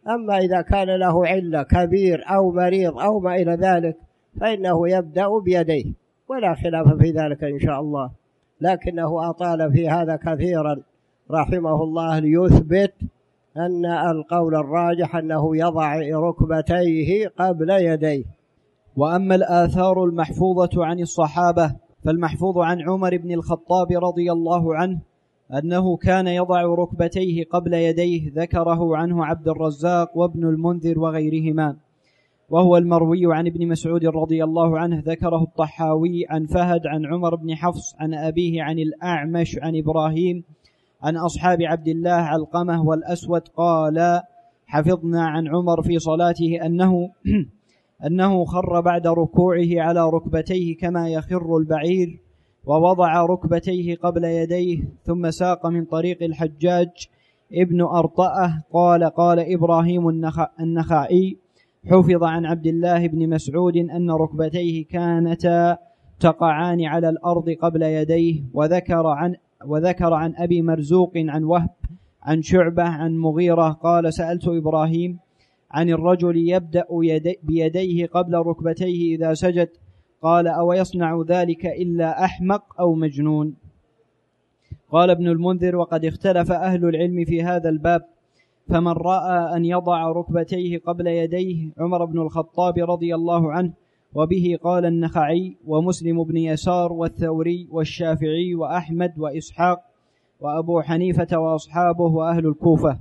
أما إذا كان له علة كبير أو مريض أو ما إلى ذلك فإنه يبدأ بيديه، ولا خلاف في ذلك إن شاء الله، لكنه أطال في هذا كثيرا رحمه الله ليثبت أن القول الراجح أنه يضع ركبتيه قبل يديه. وأما الآثار المحفوظة عن الصحابة فالمحفوظ عن عمر بن الخطاب رضي الله عنه أنه كان يضع ركبتيه قبل يديه، ذكره عنه عبد الرزاق وابن المنذر وغيرهما. وهو المروي عن ابن مسعود رضي الله عنه، ذكره الطحاوي عن فهد عن عمر بن حفص عن أبيه عن الأعمش عن إبراهيم عن أصحاب عبد الله علقمة والأسود قال: حفظنا عن عمر في صلاته أنه خر بعد ركوعه على ركبتيه كما يخر البعير، ووضع ركبتيه قبل يديه، ثم ساق من طريق الحجاج ابن أرطأة قال إبراهيم النخعي: حفظ عن عبد الله بن مسعود أن ركبتيه كانتا تقعان على الأرض قبل يديه. وذكر عن أبي مرزوق عن وهب عن شعبة عن مغيرة قال: سألت إبراهيم عن الرجل يبدأ بيديه قبل ركبتيه إذا سجد، قال: أو يصنع ذلك إلا أحمق أو مجنون. قال ابن المنذر: وقد اختلف أهل العلم في هذا الباب، فمن رأى أن يضع ركبتيه قبل يديه عمر بن الخطاب رضي الله عنه، وبه قال النخعي ومسلم بن يسار والثوري والشافعي وأحمد وإسحاق وأبو حنيفة وأصحابه وأهل الكوفة.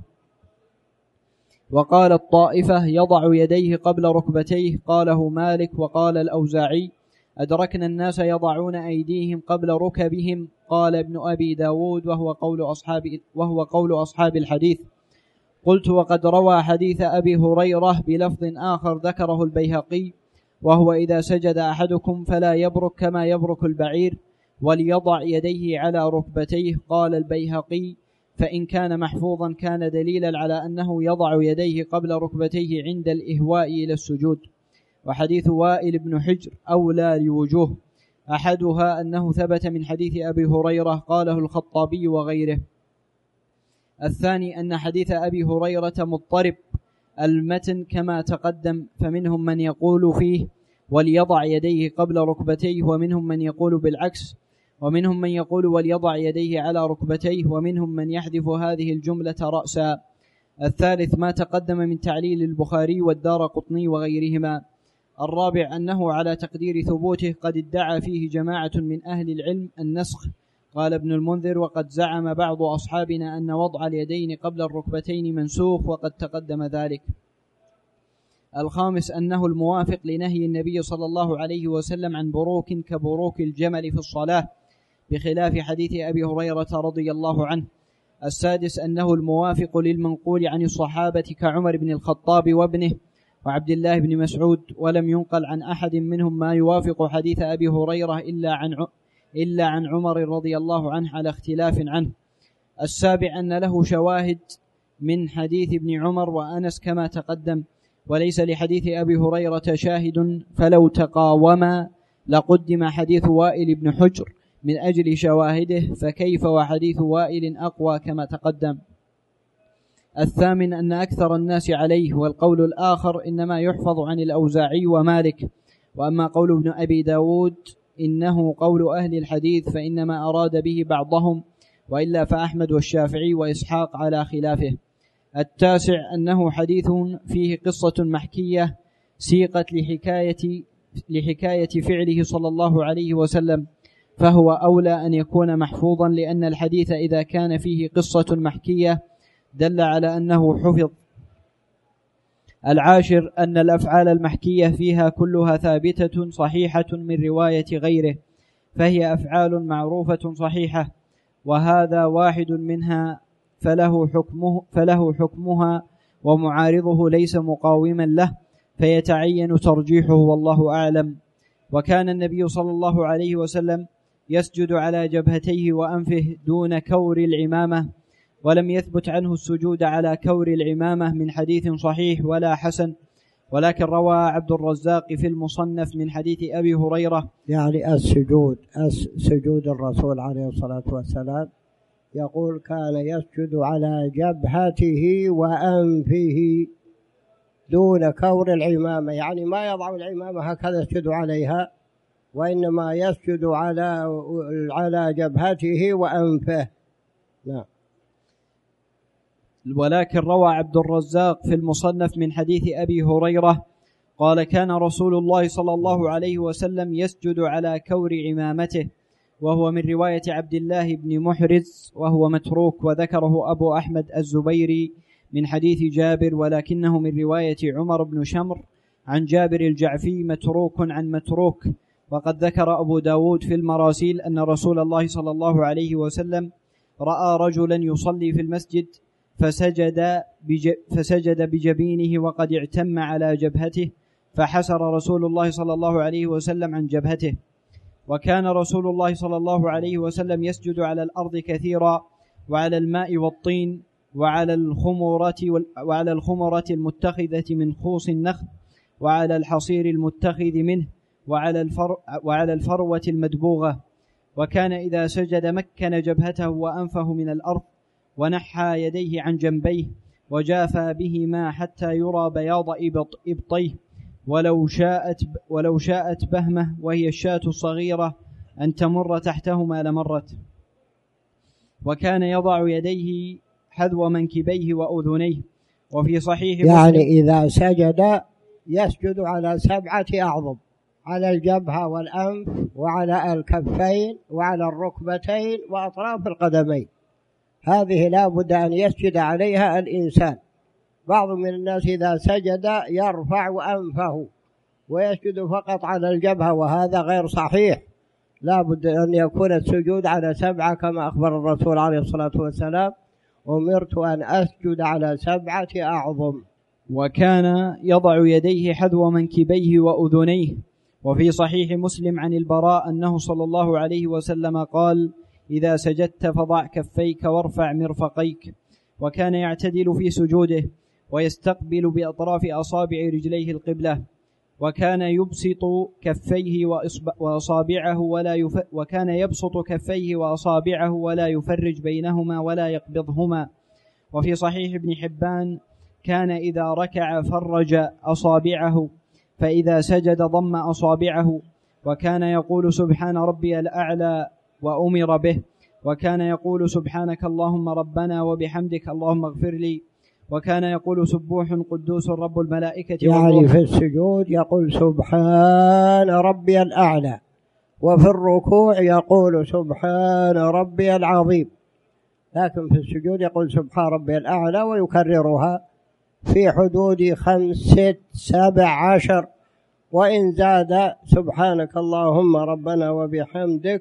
وقال الطائفة: يضع يديه قبل ركبتيه، قاله مالك. وقال الأوزاعي: أدركنا الناس يضعون أيديهم قبل ركبهم، قال ابن أبي داود وهو قول أصحاب الحديث. قلت: وقد روى حديث أبي هريرة بلفظ آخر ذكره البيهقي، وهو: إذا سجد أحدكم فلا يبرك كما يبرك البعير، وليضع يديه على ركبتيه. قال البيهقي: فإن كان محفوظا كان دليلا على أنه يضع يديه قبل ركبتيه عند الإهواء إلى السجود. وحديث وائل بن حجر أولى لوجوه، أحدها أنه ثبت من حديث أبي هريرة قاله الخطابي وغيره. الثاني أن حديث أبي هريرة مضطرب المتن كما تقدم، فمنهم من يقول فيه: وليضع يديه قبل ركبتيه، ومنهم من يقول بالعكس، ومنهم من يقول: وليضع يديه على ركبتيه، ومنهم من يحذف هذه الجملة رأسا. الثالث ما تقدم من تعليل البخاري والدارقطني وغيرهما. الرابع أنه على تقدير ثبوته قد ادعى فيه جماعة من أهل العلم النسخ. قال ابن المنذر: وقد زعم بعض أصحابنا أن وضع اليدين قبل الركبتين منسوخ، وقد تقدم ذلك. الخامس أنه الموافق لنهي النبي صلى الله عليه وسلم عن بروك كبروك الجمل في الصلاة، بخلاف حديث أبي هريرة رضي الله عنه. السادس أنه الموافق للمنقول عن الصحابة كعمر بن الخطاب وابنه وعبد الله بن مسعود، ولم ينقل عن أحد منهم ما يوافق حديث أبي هريرة إلا عن عمر رضي الله عنه على اختلاف عنه. السابع أن له شواهد من حديث ابن عمر وأنس كما تقدم، وليس لحديث أبي هريرة شاهد، فلو تقاوما لقدم حديث وائل بن حجر من أجل شواهده، فكيف وحديث وائل أقوى كما تقدم. الثامن أن أكثر الناس عليه، والقول الآخر إنما يحفظ عن الأوزاعي ومالك. وأما قول ابن أبي داود إنه قول أهل الحديث فإنما أراد به بعضهم، وإلا فأحمد والشافعي وإسحاق على خلافه. التاسع أنه حديث فيه قصة محكية سيقت لحكاية فعله صلى الله عليه وسلم، فهو أولى أن يكون محفوظا، لأن الحديث إذا كان فيه قصة محكية دل على أنه حفظ. العاشر أن الأفعال المحكية فيها كلها ثابتة صحيحة من رواية غيره، فهي أفعال معروفة صحيحة، وهذا واحد منها فله حكمها، ومعارضه ليس مقاوما له، فيتعين ترجيحه، والله أعلم. وكان النبي صلى الله عليه وسلم يسجد على جبهتيه وأنفه دون كور العمامة، ولم يثبت عنه السجود على كور العمامة من حديث صحيح ولا حسن، ولكن روى عبد الرزاق في المصنف من حديث أبي هريرة، يعني السجود الرسول عليه الصلاة والسلام يقول: كان يسجد على جبهته وأنفه دون كور العمامة، يعني ما يضع العمامة هكذا يسجد عليها، وإنما يسجد على جبهته وأنفه. نعم. ولكن روى عبد الرزاق في المصنف من حديث أبي هريرة قال كان رسول الله صلى الله عليه وسلم يسجد على كور عمامته، وهو من رواية عبد الله بن محرز وهو متروك، وذكره أبو أحمد الزبيري من حديث جابر، ولكنه من رواية عمر بن شمر عن جابر الجعفي متروك عن متروك. وقد ذكر أبو داود في المراسيل أن رسول الله صلى الله عليه وسلم رأى رجلا يصلي في المسجد فسجد بجبينه وقد اعتم على جبهته، فحسر رسول الله صلى الله عليه وسلم عن جبهته. وكان رسول الله صلى الله عليه وسلم يسجد على الأرض كثيرا، وعلى الماء والطين، وعلى الخمرة المتخذة من خوص النخل، وعلى الحصير المتخذ منه، وعلى الفروة المدبوغة. وكان إذا سجد مكن جبهته وأنفه من الأرض، ونحى يديه عن جنبيه، وجافى بهما حتى يرى بياض إبطيه، ولو شاءت بهمة وهي الشاة الصغيرة أن تمر تحتهما لمرت. وكان يضع يديه حذو منكبيه وأذنيه. وفي صحيح يعني إذا سجد يسجد على 7 أعظم، على الجبهة والأنف وعلى الكفين وعلى الركبتين وأطراف القدمين، هذه لا بد أن يسجد عليها الإنسان. بعض من الناس إذا سجد يرفع أنفه ويسجد فقط على الجبهة، وهذا غير صحيح. لا بد أن يكون السجود على 7 كما أخبر الرسول عليه الصلاة والسلام: أمرت أن أسجد على 7 أعظم. وكان يضع يديه حذو منكبيه وأذنيه. وفي صحيح مسلم عن البراء أنه صلى الله عليه وسلم قال: إذا سجدت فضع كفيك وارفع مرفقيك. وكان يعتدل في سجوده ويستقبل بأطراف أصابع رجليه القبلة. وكان يبسط كفيه وأصابعه ولا يفرج بينهما ولا يقبضهما. وفي صحيح ابن حبان: كان إذا ركع فرج أصابعه، فإذا سجد ضم أصابعه. وكان يقول سبحان ربي الأعلى وأمر به. وكان يقول سبحانك اللهم ربنا وبحمدك اللهم اغفر لي. وكان يقول سبوح قدوس رب الملائكة والروح. يعني في السجود يقول سبحان ربي الأعلى، وفي الركوع يقول سبحان ربي العظيم، لكن في السجود يقول سبحان ربي الأعلى ويكررها في حدود 5 6 7 10، وإن زاد سبحانك اللهم ربنا وبحمدك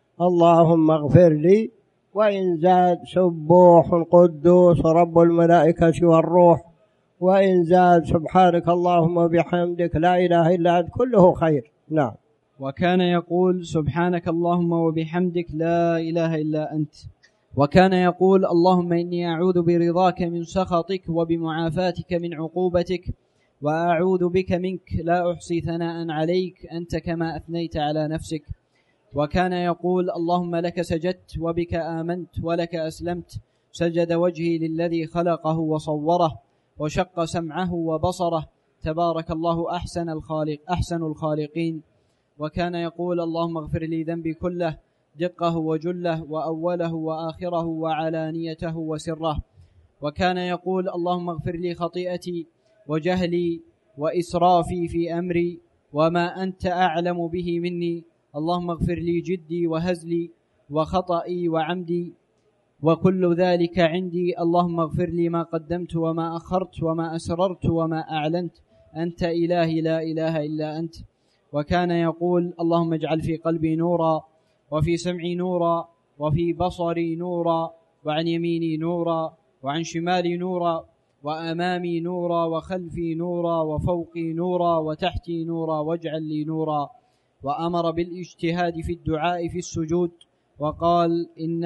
اللهم اغفر لي، وإن زاد سبوح قدوس رب الملائكة والروح، وإن زاد سبحانك اللهم وبحمدك لا إله إلا أنت، كله خير. نعم. وكان يقول سبحانك اللهم وبحمدك لا إله إلا أنت. وكان يقول اللهم إني أعوذ برضاك من سخطك وبمعافاتك من عقوبتك، وأعوذ بك منك لا أحصي ثناء عليك أنت كما أثنيت على نفسك. وكان يقول اللهم لك سجدت وبك آمنت ولك أسلمت، سجد وجهي للذي خلقه وصوره وشق سمعه وبصره، تبارك الله أحسن الخالقين. وكان يقول اللهم اغفر لي ذنبي كله، دقه وجله وأوله وآخره وعلانيته وسره. وكان يقول اللهم اغفر لي خطيئتي وجهلي وإسرافي في أمري وما أنت أعلم به مني، اللهم اغفر لي جدي وهزلي وخطئي وعمدي وكل ذلك عندي، اللهم اغفر لي ما قدمت وما أخرت وما أسررت وما أعلنت، أنت إلهي لا إله إلا أنت. وكان يقول اللهم اجعل في قلبي نورا وفي سمعي نورا وفي بصري نورا وعن يميني نورا وعن شمالي نورا وأمامي نورا وخلفي نورا وفوقي نورا وتحتي نورا واجعل لي نورا. وأمر بالاجتهاد في الدعاء في السجود وقال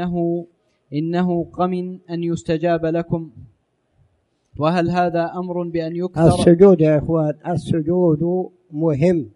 إنه قمن أن يستجاب لكم. وهل هذا أمر بأن يكثر؟ السجود يا إخوان، السجود مهم،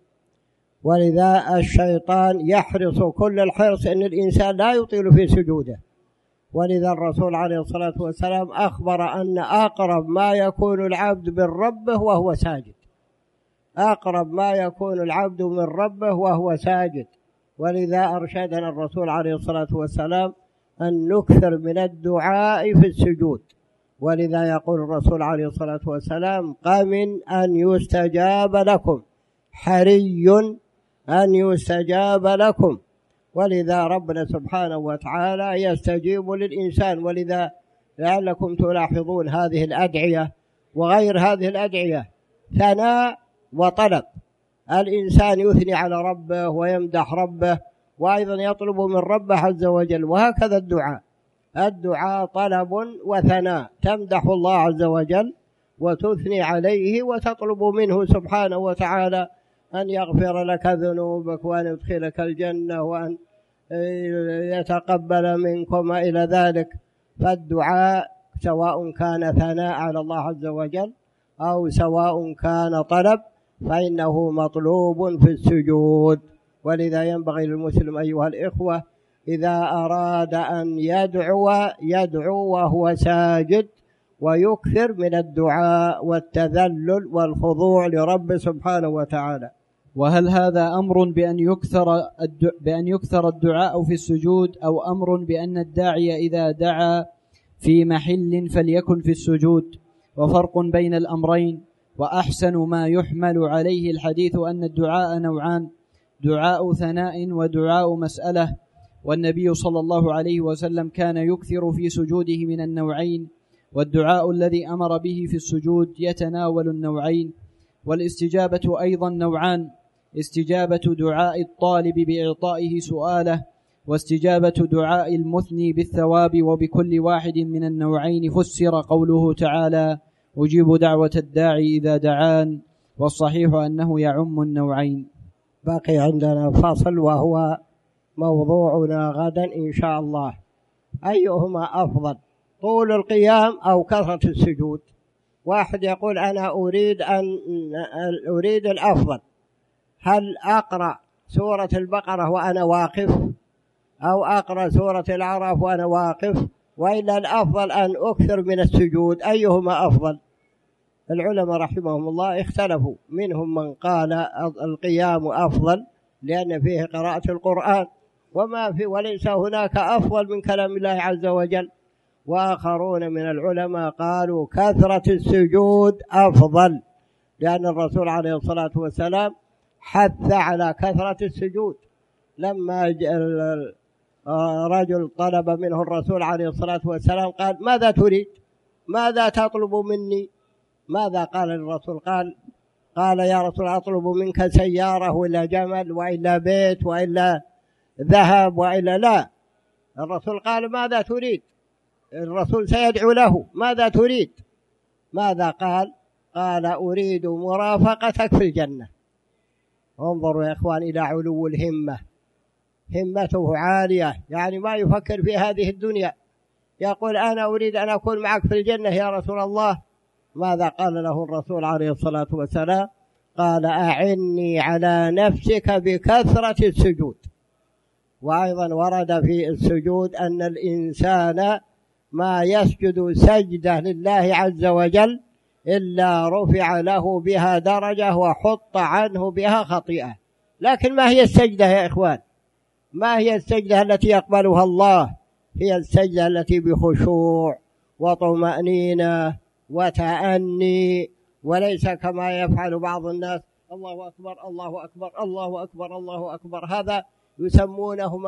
ولذا الشيطان يحرص كل الحرص أن الإنسان لا يطيل في سجوده، ولذا الرسول عليه الصلاة والسلام أخبر أن أقرب ما يكون العبد من ربه وهو ساجد، أقرب ما يكون العبد من ربه وهو ساجد. ولذا أرشدنا الرسول عليه الصلاة والسلام أن نكثر من الدعاء في السجود. ولذا يقول الرسول عليه الصلاة والسلام: قمن أن يستجاب لكم، حري أن يستجاب لكم. ولذا ربنا سبحانه وتعالى يستجيب للإنسان. ولذا لعلكم تلاحظون هذه الأدعية وغير هذه الأدعية ثناء وطلب، الإنسان يثني على ربه ويمدح ربه وأيضا يطلب من ربه عز وجل. وهكذا الدعاء طلب وثناء، تمدح الله عز وجل وتثني عليه وتطلب منه سبحانه وتعالى أن يغفر لك ذنوبك وأن يدخلك الجنة وأن يتقبل منكم إلى ذلك. فالدعاء سواء كان ثناء على الله عز وجل أو سواء كان طلب فإنه مطلوب في السجود. ولذا ينبغي للمسلم أيها الإخوة إذا أراد أن يدعو وهو ساجد، ويكثر من الدعاء والتذلل والخضوع لرب سبحانه وتعالى. وهل هذا أمر بأن يكثر الدعاء في السجود، أو أمر بأن الداعي إذا دعا في محل فليكن في السجود؟ وفرق بين الأمرين. وأحسن ما يحمل عليه الحديث أن الدعاء نوعان: دعاء ثناء ودعاء مسألة. والنبي صلى الله عليه وسلم كان يكثر في سجوده من النوعين، والدعاء الذي أمر به في السجود يتناول النوعين. والاستجابة أيضا نوعان: استجابة دعاء الطالب بإعطائه سؤاله، واستجابة دعاء المثني بالثواب. وبكل واحد من النوعين فسر قوله تعالى: أجيب دعوة الداعي إذا دعان. والصحيح أنه يعم النوعين. باقي عندنا فصل وهو موضوعنا غدا إن شاء الله: أيهما أفضل، طول القيام أو كثرة السجود؟ واحد يقول أنا أريد الأفضل، هل أقرأ سورة البقرة وأنا واقف أو أقرأ سورة الأعراف وأنا واقف، وإلا الأفضل أن أكثر من السجود؟ أيهما أفضل؟ العلماء رحمهم الله اختلفوا، منهم من قال القيام أفضل لأن فيه قراءة القرآن وليس هناك أفضل من كلام الله عز وجل. وآخرون من العلماء قالوا كثرة السجود أفضل، لأن الرسول عليه الصلاة والسلام حث على كثرة السجود. لما رجل طلب منه الرسول عليه الصلاة والسلام قال: ماذا تريد؟ ماذا تطلب مني؟ ماذا قال الرسول؟ قال يا رسول أطلب منك سيارة ولا جمل وإلا بيت وإلا ذهب وإلا لا. الرسول قال: ماذا تريد؟ الرسول سيدعو له: ماذا تريد؟ ماذا قال؟ قال: أريد مرافقتك في الجنة. انظروا يا إخوان إلى علو الهمة، همته عالية، يعني ما يفكر في هذه الدنيا، يقول أنا أريد أن أكون معك في الجنة يا رسول الله. ماذا قال له الرسول عليه الصلاة والسلام؟ قال: أعني على نفسك بكثرة السجود. وأيضا ورد في السجود أن الإنسان ما يسجد سجدة لله عز وجل إلا رفع له بها درجة وحط عنه بها خطيئة. لكن ما هي السجدة يا إخوان؟ ما هي السجدة التي يقبلها الله؟ هي السجدة التي بخشوع وطمأنينة وتأني، وليس كما يفعل بعض الناس: الله أكبر الله أكبر الله أكبر الله أكبر. هذا يسمونهم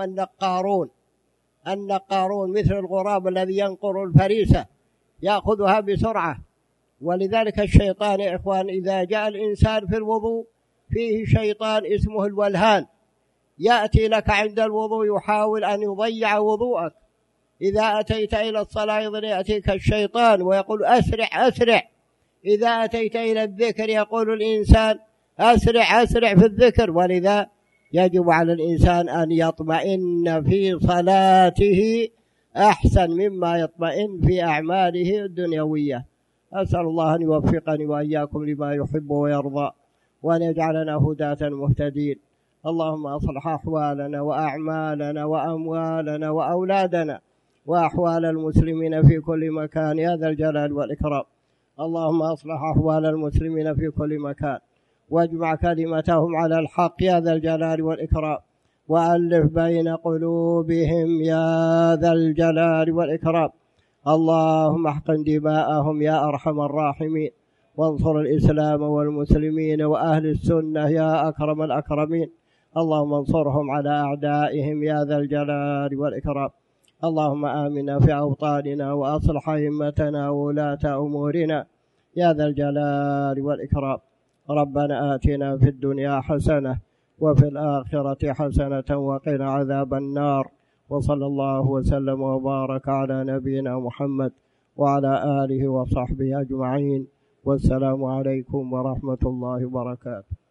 النقارون، مثل الغراب الذي ينقر الفريسة يأخذها بسرعة. ولذلك الشيطان يا إخوان إذا جاء الإنسان في الوضوء فيه شيطان اسمه الولهان، يأتي لك عند الوضوء يحاول أن يضيع وضوءك. إذا أتيت إلى الصلاة يأتيك الشيطان ويقول: أسرع أسرع. إذا أتيت إلى الذكر يقول الإنسان: أسرع أسرع في الذكر. ولذا يجب على الإنسان أن يطمئن في صلاته أحسن مما يطمئن في أعماله الدنيوية. أسأل الله أن يوفقني وإياكم لما يحب ويرضى، وأن يجعلنا هداة مهتدين. اللهم أصلح أحوالنا وأعمالنا وأموالنا وأولادنا، وأحوال المسلمين في كل مكان يا ذا الجلال والإكرام. اللهم أصلح أحوال المسلمين في كل مكان واجمع كلمتهم على الحق يا ذا الجلال والإكرام، وألف بين قلوبهم يا ذا الجلال والإكرام. اللهم احقن دماءهم يا أرحم الراحمين، وانصر الإسلام والمسلمين وأهل السنة يا أكرم الأكرمين. اللهم انصرهم على أعدائهم يا ذا الجلال والإكرام. اللهم آمنا في أوطاننا وأصلح أئمتنا وولاة أمورنا يا ذا الجلال والإكرام. ربنا آتنا في الدنيا حسنة وفي الآخرة حسنة وقنا عذاب النار. وصلى الله وسلم وبارك على نبينا محمد وعلى آله وصحبه أجمعين، والسلام عليكم ورحمة الله وبركاته.